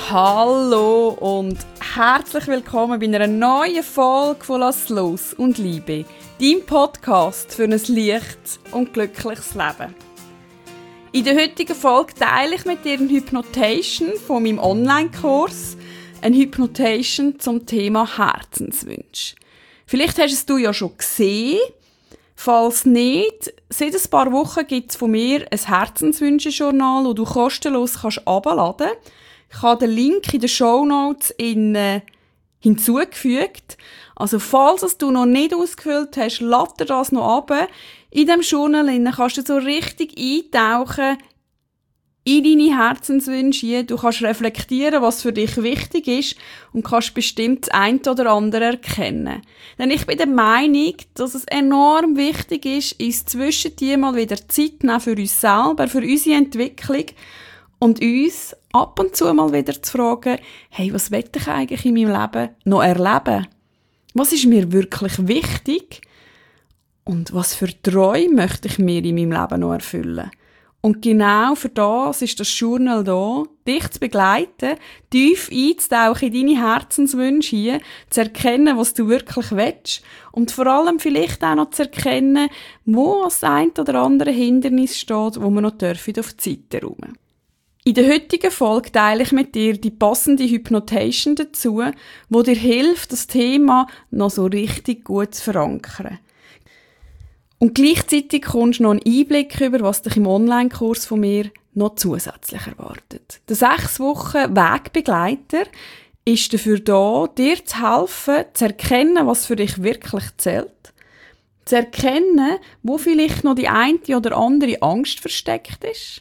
Hallo und herzlich willkommen bei einer neuen Folge von «Lass los und Liebe», deinem Podcast für ein leichtes und glückliches Leben. In der heutigen Folge teile ich mit dir eine Hypnotation von meinem Online-Kurs, eine Hypnotation zum Thema Herzenswünsche. Vielleicht hast du es ja schon gesehen. Falls nicht, seit ein paar Wochen gibt es von mir ein Herzenswünsche-Journal, das du kostenlos herunterladen kannst. Ich habe den Link in den Shownotes hinzugefügt. Also falls du noch nicht ausgefüllt hast, lad dir das noch ab. In diesem Journal kannst du so richtig eintauchen in deine Herzenswünsche. Du kannst reflektieren, was für dich wichtig ist und kannst bestimmt das eine oder andere erkennen. Denn ich bin der Meinung, dass es enorm wichtig ist zwischen dir mal wieder Zeit nehmen für uns selber, für unsere Entwicklung und uns ab und zu mal wieder zu fragen, hey, was will ich eigentlich in meinem Leben noch erleben? Was ist mir wirklich wichtig? Und was für Träume möchte ich mir in meinem Leben noch erfüllen? Und genau für das ist das Journal da, dich zu begleiten, tief einzutauchen in deine Herzenswünsche hier, zu erkennen, was du wirklich willst und vor allem vielleicht auch noch zu erkennen, wo das ein oder andere Hindernis steht, wo wir noch auf die Seite räumen. In der heutigen Folge teile ich mit dir die passende Hypnotation dazu, die dir hilft, das Thema noch so richtig gut zu verankern. Und gleichzeitig kommst du noch einen Einblick über, was dich im Online-Kurs von mir noch zusätzlich erwartet. Der 6 Wochen Wegbegleiter ist dafür da, dir zu helfen, zu erkennen, was für dich wirklich zählt. Zu erkennen, wo vielleicht noch die eine oder andere Angst versteckt ist.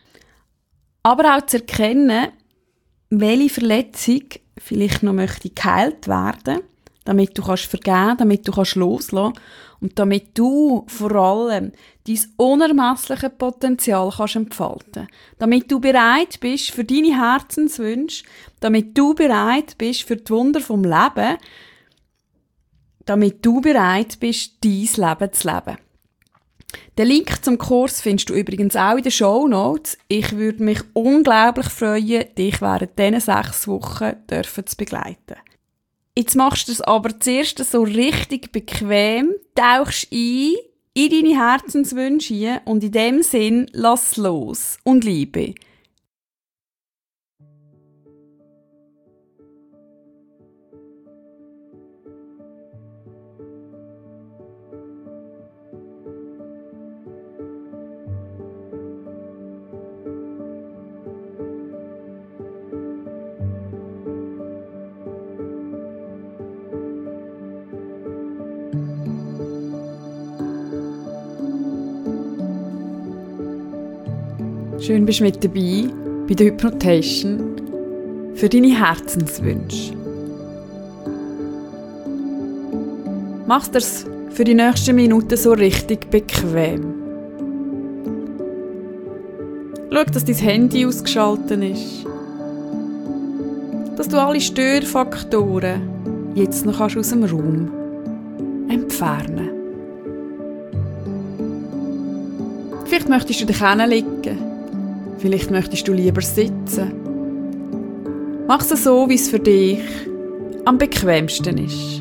Aber auch zu erkennen, welche Verletzung vielleicht noch möchte geheilt werden, damit du kannst vergeben, damit du kannst loslassen und damit du vor allem dein unermessliche Potenzial kannst entfalten. Damit du bereit bist für deine Herzenswünsche, damit du bereit bist für die Wunder vom Leben, damit du bereit bist, dein Leben zu leben. Den Link zum Kurs findest du übrigens auch in den Shownotes. Ich würde mich unglaublich freuen, dich während diesen 6 Wochen zu begleiten. Jetzt machst du es aber zuerst so richtig bequem, tauchst in deine Herzenswünsche und in dem Sinn lass los und Liebe. Schön bist du mit dabei bei der Hypnotation für deine Herzenswünsche. Mach dir's für die nächsten Minuten so richtig bequem. Schau, dass dein Handy ausgeschaltet ist. Dass du alle Störfaktoren jetzt noch aus dem Raum entfernen kannst. Vielleicht möchtest du dich hinlegen. Vielleicht möchtest du lieber sitzen. Mach es so, wie es für dich am bequemsten ist.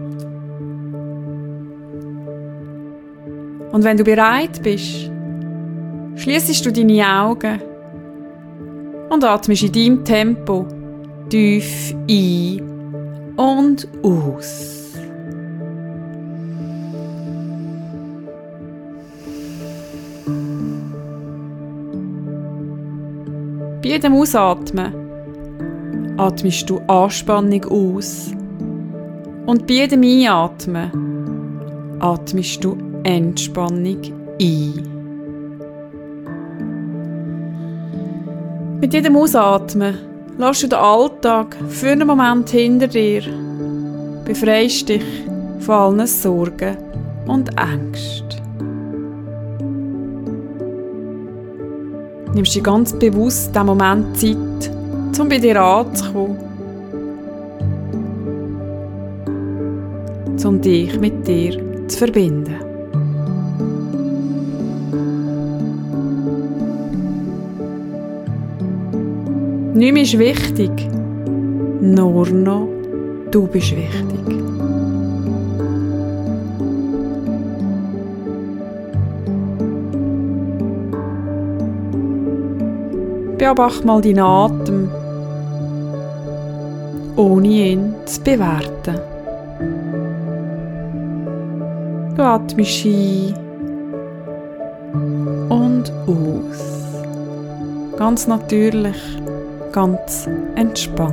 Und wenn du bereit bist, schliessest du deine Augen und atmest in deinem Tempo tief ein und aus. Bei jedem Ausatmen atmest du Anspannung aus und bei jedem Einatmen atmest du Entspannung ein. Mit jedem Ausatmen lässt du den Alltag für einen Moment hinter dir, befreist dich von allen Sorgen und Ängsten. Nimmst dir ganz bewusst diesen Moment Zeit, um bei dir anzukommen, um dich mit dir zu verbinden. Nichts mehr ist wichtig. Nur noch du bist wichtig. Beobachte mal deinen Atem, ohne ihn zu bewerten. Du atmest ein und aus. Ganz natürlich, ganz entspannt.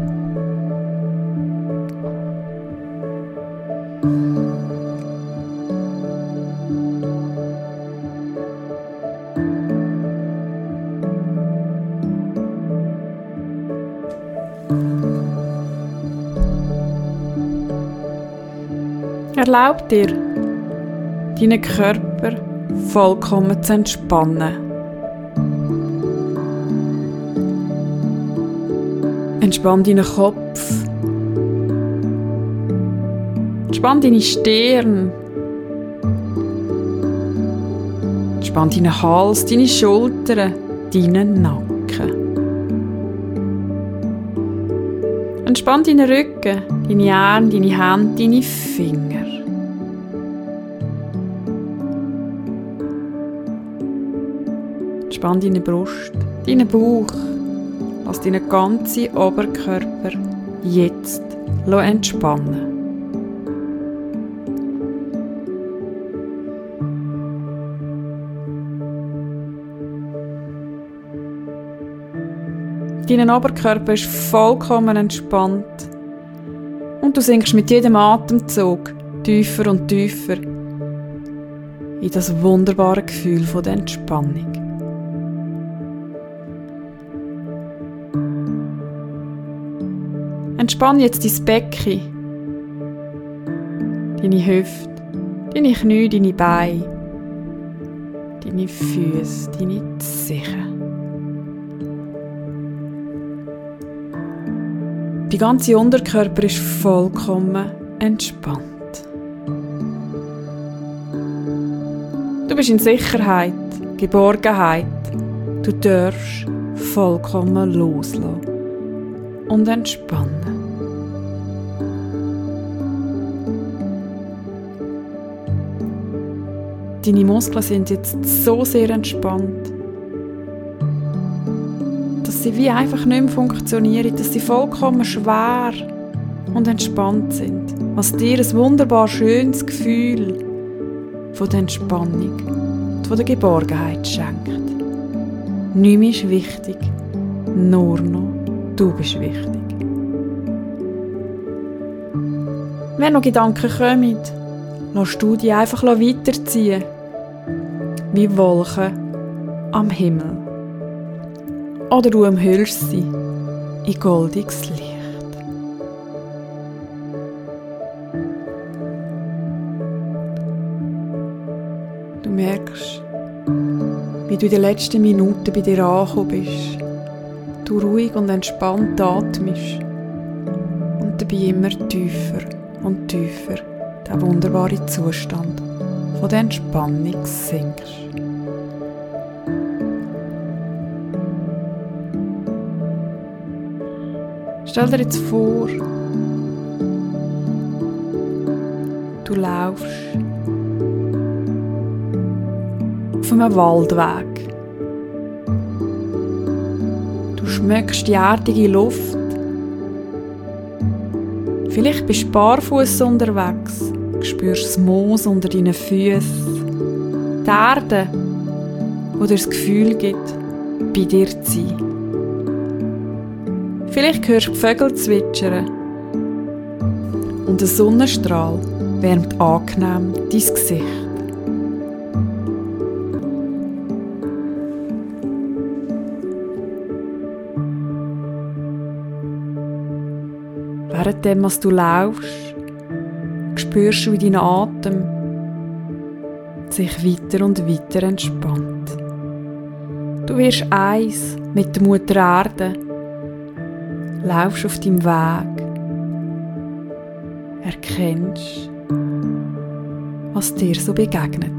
Erlaub dir, deinen Körper vollkommen zu entspannen. Entspann deinen Kopf. Entspann deine Stirn. Entspann deinen Hals, deine Schultern, deinen Nacken. Entspann deinen Rücken, deine Arme, deine Hände, deine Finger. Entspann deine Brust, deinen Bauch. Lass deinen ganzen Oberkörper jetzt entspannen. Dein Oberkörper ist vollkommen entspannt und du sinkst mit jedem Atemzug tiefer und tiefer in das wunderbare Gefühl der Entspannung. Entspann jetzt dein Becken, deine Hüfte, deine Knie, deine Beine, deine Füße, deine Zehen. Der ganze Unterkörper ist vollkommen entspannt. Du bist in Sicherheit, Geborgenheit. Du darfst vollkommen loslassen und entspannen. Deine Muskeln sind jetzt so sehr entspannt, dass sie wie einfach nicht mehr funktionieren, dass sie vollkommen schwer und entspannt sind, was dir ein wunderbar schönes Gefühl von der Entspannung und von der Geborgenheit schenkt. Nichts mehr ist wichtig, nur noch du bist wichtig. Wenn noch Gedanken kommen, lass du die einfach weiterziehen, wie Wolken am Himmel. Oder du umhüllst sie in goldiges Licht. Du merkst, wie du in den letzten Minuten bei dir angekommen bist. Du ruhig und entspannt atmest und dabei immer tiefer und tiefer den wunderbaren Zustand von der Entspannung sinkst. Stell dir jetzt vor, du laufst auf einem Waldweg. Du schmeckst die erdige Luft. Vielleicht bist du barfuß unterwegs, spürst das Moos unter deinen Füßen, die Erde, die dir das Gefühl gibt, bei dir zu sein. Vielleicht hörst du die Vögel zwitschern und der Sonnenstrahl wärmt angenehm dein Gesicht. Währenddem, was du laufst, spürst du, wie dein Atem sich weiter und weiter entspannt. Du wirst eins mit der Mutter Erde, laufst auf deinem Weg, erkennst, was dir so begegnet.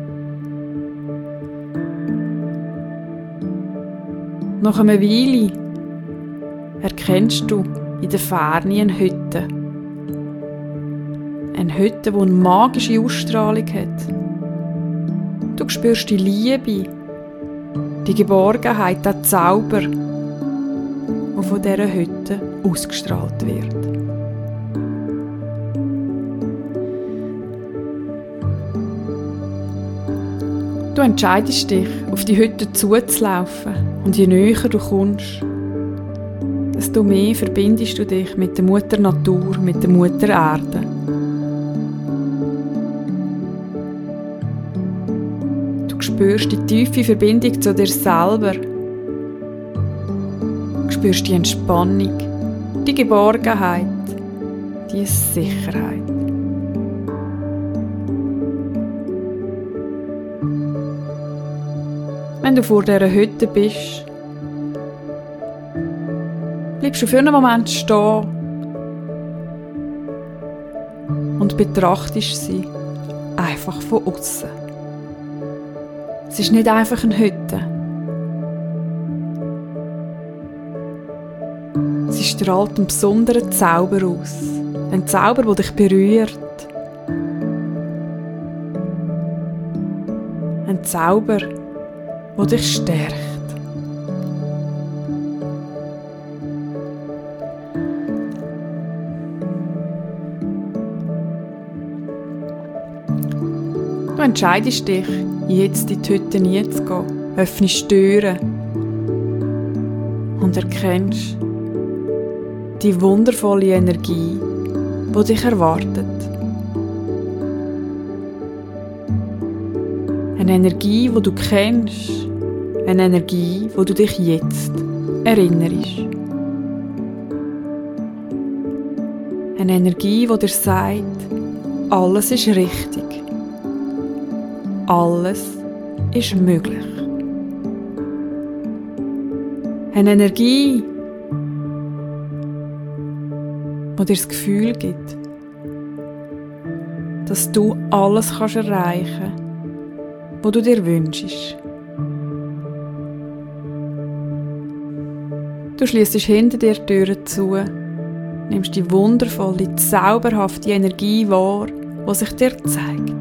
Nach einer Weile erkennst du in der Ferne eine Hütte. Eine Hütte, die eine magische Ausstrahlung hat. Du spürst die Liebe, die Geborgenheit, den Zauber, der von dieser Hütte ausgestrahlt wird. Du entscheidest dich, auf die Hütte zuzulaufen, und je näher du kommst, desto mehr verbindest du dich mit der Mutter Natur, mit der Mutter Erde. Du spürst die tiefe Verbindung zu dir selber. Du spürst die Entspannung, die Geborgenheit, die Sicherheit. Wenn du vor dieser Hütte bist, bleibst du für einen Moment stehen und betrachtest sie einfach von außen. Es ist nicht einfach eine Hütte. Sie strahlt einen besonderen Zauber aus. Ein Zauber, der dich berührt. Ein Zauber, der dich stärkt. Du entscheidest dich, jetzt in die Hütte hineinzugehen, öffnest die Türen und erkennst die wundervolle Energie, die dich erwartet. Eine Energie, die du kennst, eine Energie, die du dich jetzt erinnerst. Eine Energie, die dir sagt, alles ist richtig. Alles ist möglich. Eine Energie, die dir das Gefühl gibt, dass du alles kannst erreichen, was du dir wünschst. Du schliessest hinter dir die Türen zu, nimmst die wundervolle, zauberhafte Energie wahr, die sich dir zeigt.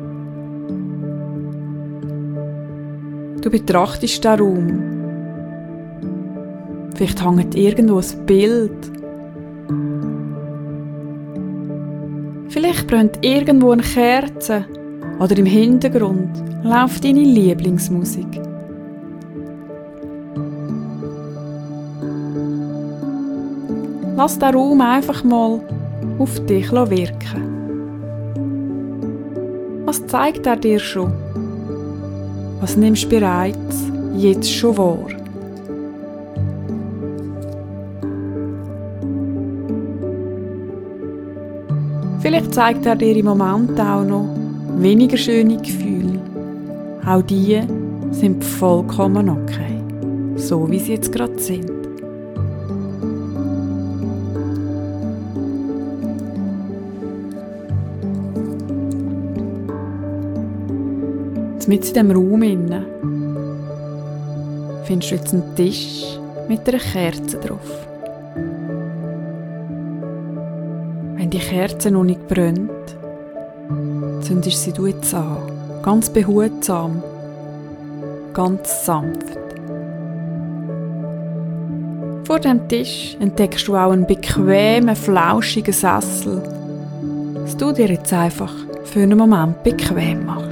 Du betrachtest den Raum. Vielleicht hängt irgendwo ein Bild. Vielleicht brennt irgendwo eine Kerze oder im Hintergrund läuft deine Lieblingsmusik. Lass den Raum einfach mal auf dich wirken. Was zeigt er dir schon? Was nimmst du bereits jetzt schon wahr? Vielleicht zeigt er dir im Moment auch noch weniger schöne Gefühle. Auch die sind vollkommen okay, so wie sie jetzt gerade sind. Mit in diesem Raum findest du jetzt einen Tisch mit einer Kerze drauf. Wenn die Kerze noch nicht brennt, zündest sie du jetzt an. Ganz behutsam, ganz sanft. Vor dem Tisch entdeckst du auch einen bequemen, flauschigen Sessel, dass du dir jetzt einfach für einen Moment bequem machst.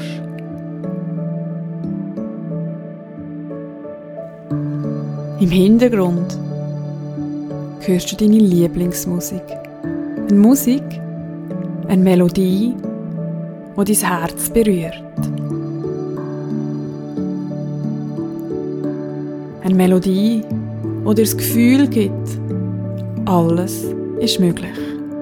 Im Hintergrund hörst du deine Lieblingsmusik. Eine Musik, eine Melodie, die dein Herz berührt. Eine Melodie, die dir das Gefühl gibt, alles ist möglich.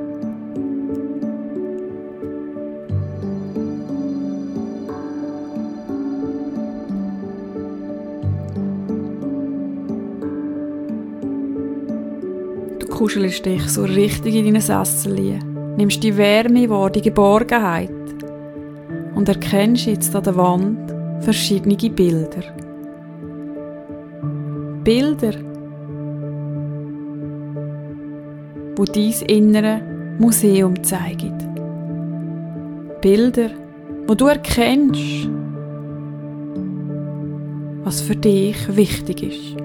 Du kuschelst dich so richtig in deinen Sessel, nimmst die Wärme wahr, die Geborgenheit und erkennst jetzt an der Wand verschiedene Bilder. Bilder, wo dein innere Museum zeigen. Bilder, wo du erkennst, was für dich wichtig ist.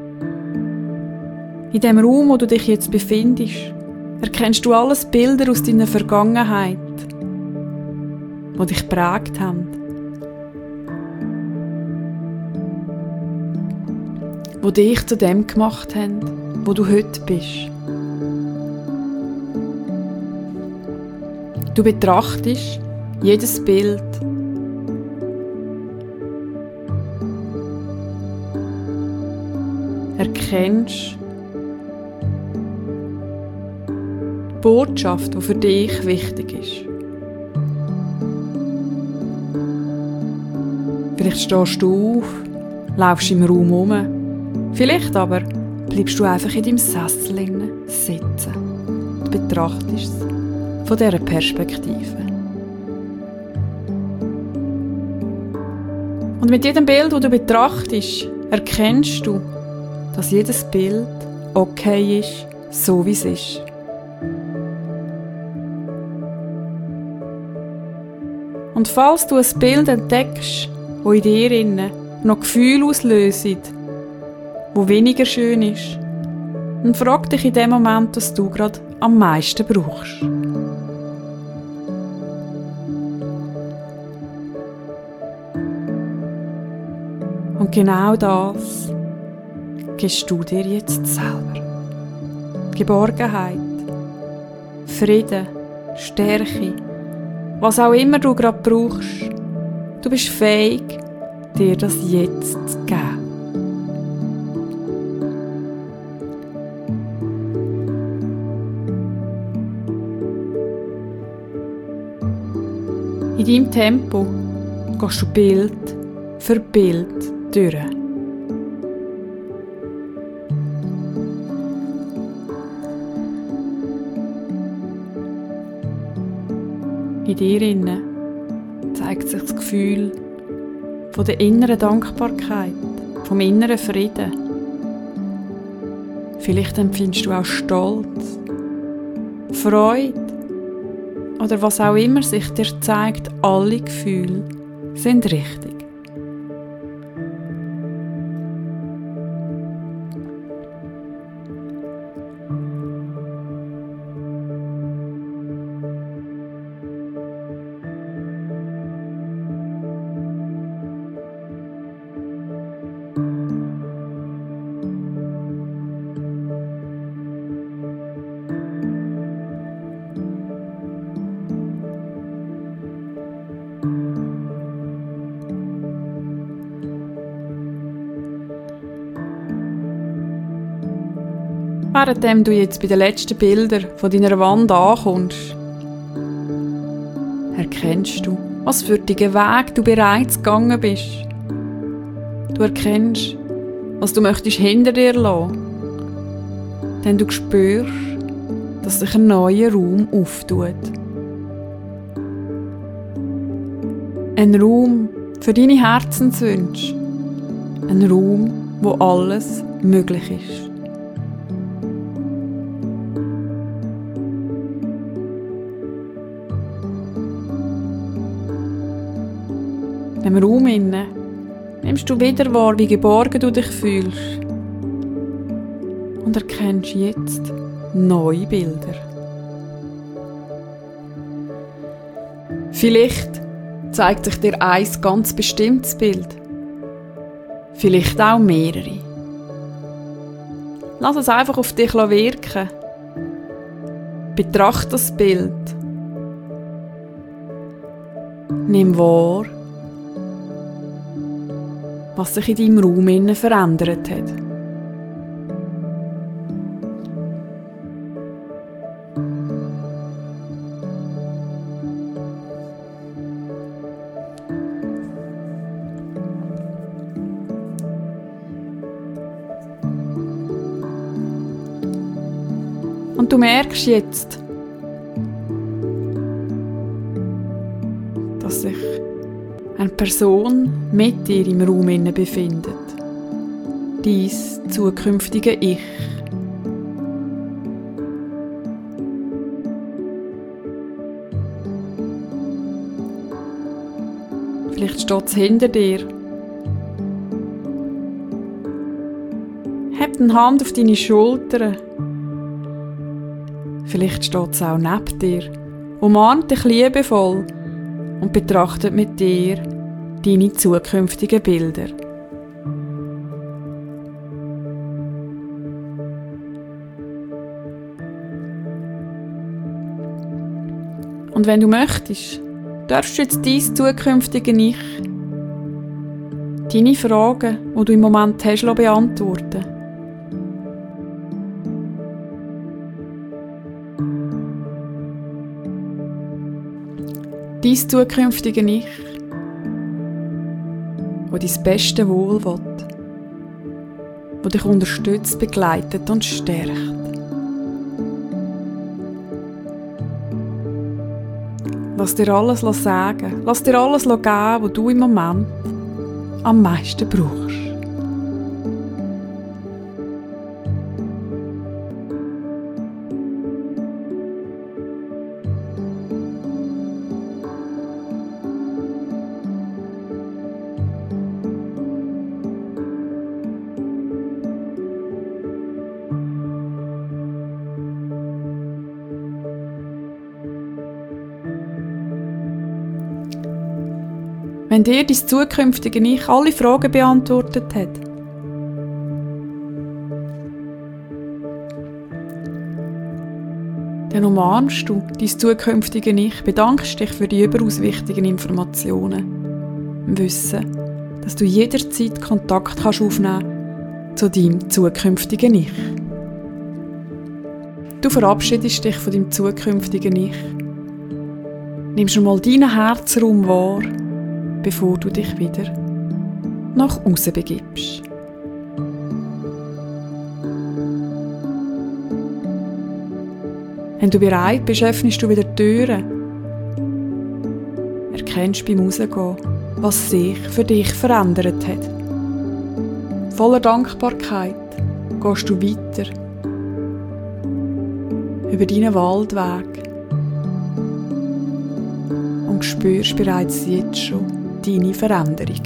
In dem Raum, wo du dich jetzt befindest, erkennst du alles Bilder aus deiner Vergangenheit, die dich geprägt haben, die dich zu dem gemacht haben, wo du heute bist. Du betrachtest jedes Bild, erkennst die Botschaft, die für dich wichtig ist. Vielleicht stehst du auf, laufst im Raum herum. Vielleicht aber bleibst du einfach in deinem Sessel sitzen und betrachtest es von dieser Perspektive. Und mit jedem Bild, das du betrachtest, erkennst du, dass jedes Bild okay ist, so wie es ist. Und falls du ein Bild entdeckst, das in dir noch Gefühle auslöst, wo weniger schön ist, dann frag dich in dem Moment, was du gerade am meisten brauchst. Und genau das gibst du dir jetzt selber. Geborgenheit, Frieden, Stärke, was auch immer du gerade brauchst. Du bist fähig, dir das jetzt zu geben. In deinem Tempo gehst du Bild für Bild durch. In dir innen zeigt sich das Gefühl von der inneren Dankbarkeit, vom inneren Frieden. Vielleicht empfindest du auch Stolz, Freude oder was auch immer sich dir zeigt. Alle Gefühle sind richtig. Währenddem du jetzt bei den letzten Bildern von deiner Wand ankommst, erkennst du, was für einen Weg du bereits gegangen bist. Du erkennst, was du möchtest hinter dir lassen. Denn du spürst, dass sich ein neuer Raum auftut. Ein Raum für deine Herzenswünsche. Ein Raum, wo alles möglich ist. In diesem Raum nimmst du wieder wahr, wie geborgen du dich fühlst und erkennst jetzt neue Bilder. Vielleicht zeigt sich dir ein ganz bestimmtes Bild, vielleicht auch mehrere. Lass es einfach auf dich wirken. Betrachte das Bild. Nimm wahr, was sich in deinem Raum verändert hat. Und du merkst jetzt, dass sich eine Person mit dir im Raum befindet. Dein zukünftige Ich. Vielleicht steht es hinter dir. Heb die Hand auf deine Schultern. Vielleicht steht es auch neben dir. Umarmt dich liebevoll und betrachtet mit dir deine zukünftigen Bilder. Und wenn du möchtest, darfst du jetzt dein zukünftige Ich, deine Fragen, die du im Moment hast, beantworten. Dein zukünftige Ich, das dein Beste Wohl will, das dich unterstützt, begleitet und stärkt. Lass dir alles sagen, lass dir alles geben, was du im Moment am meisten brauchst. Wenn dir dein zukünftige Ich alle Fragen beantwortet hat, dann umarmst du dein zukünftige Ich, bedankst dich für die überaus wichtigen Informationen. Im Wissen, dass du jederzeit Kontakt aufnehmen kannst zu deinem zukünftigen Ich. Du verabschiedest dich von deinem zukünftigen Ich. Nimmst einmal deinen Herzraum wahr, bevor du dich wieder nach außen begibst. Wenn du bereit bist, öffnest du wieder die Türen. Erkennst beim Rausgehen, was sich für dich verändert hat. Voller Dankbarkeit gehst du weiter über deinen Waldweg und spürst bereits jetzt schon deine Veränderung.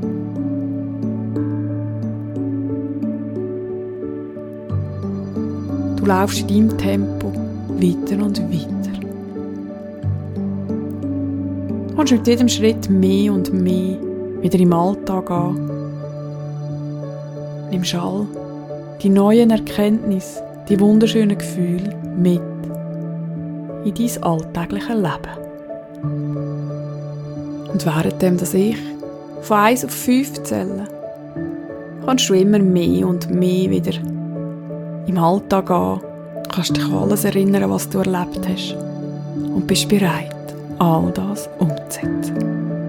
Du laufst in deinem Tempo weiter und weiter. Du kommst mit jedem Schritt mehr und mehr wieder im Alltag an. Nimmst all die neuen Erkenntnisse, die wunderschönen Gefühle mit in dein alltägliches Leben. Und währenddem das Ich von 1 auf 5 zählen, kannst du immer mehr und mehr wieder im Alltag an, kannst dich an alles erinnern, was du erlebt hast und bist bereit, all das umzusetzen.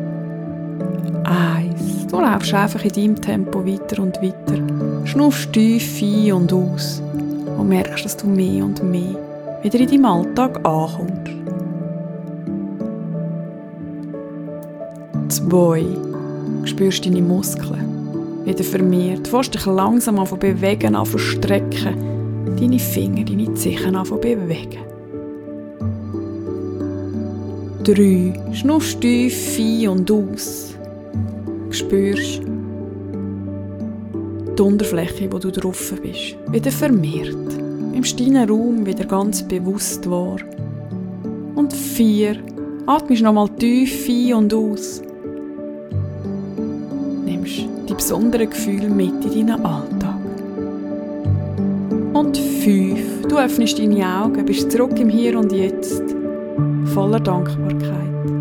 1. Du läufst einfach in deinem Tempo weiter und weiter, schnuffst tief ein und aus und merkst, dass du mehr und mehr wieder in deinem Alltag ankommst. 2. Du spürst deine Muskeln wieder vermehrt. Du fährst dich langsam an von bewegen, an von strecken. Deine Finger, deine Zehen an von bewegen. 3. Schnuffst tief ein und aus. Du spürst die Unterfläche, wo du drauf bist, wieder vermehrt. Nimmst deinen Raum wieder ganz bewusst wahr. Und 4. Atmest nochmal tief ein und aus. Die besonderen Gefühle mit in deinen Alltag. Und 5. Du öffnest deine Augen, bist zurück im Hier und Jetzt, voller Dankbarkeit.